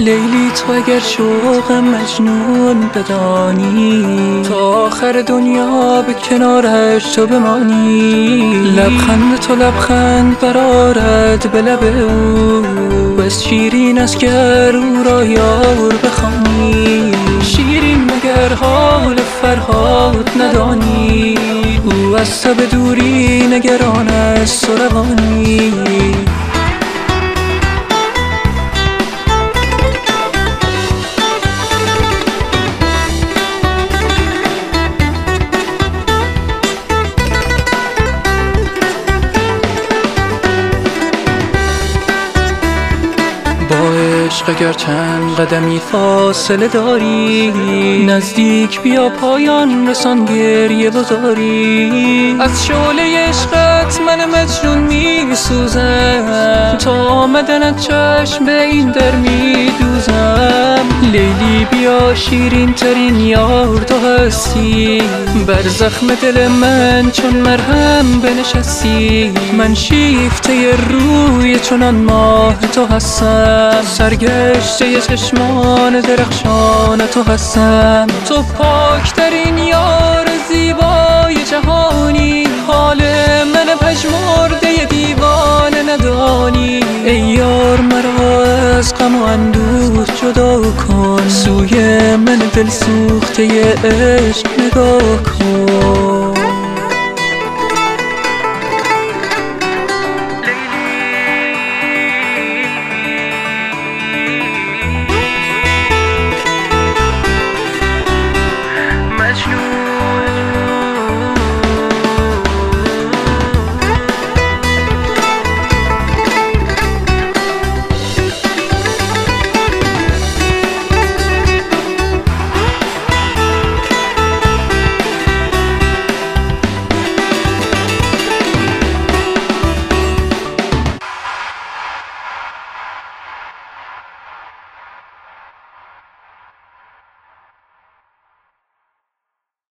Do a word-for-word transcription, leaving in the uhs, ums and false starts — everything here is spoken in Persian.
لیلی تو اگر شوق مجنون بدانی، تا آخر دنیا به کنارش تو بمانی. لبخند تو لبخند برآرد به لب او، بس شیرین است گر او را یار بخوانی. شیرین مگر حال فرهاد ندانی، او از تب دوری نگران است و روانی. با عشق اگر چند قدمی فاصله داری، نزدیک بیا پایان رسان گریه بزاری. از شعله عشقت من مجنون می سوزم، تا آمدنت چشم به این در می دوزم. لیلی بیا شیرین ترین یار تو هستی، بر زخم دل من چون مرهم بنشستی. من شیفته روی چنان ماه تو هستم، سرگشته چشمان درخشان تو هستم. تو پاکترین یار زیبای جهانی، حال من پژمرده دیوانه ندانی. ای یار مرا از غم و اندوه جدا کن، سوی من دل سوخته عشق نگاه کن.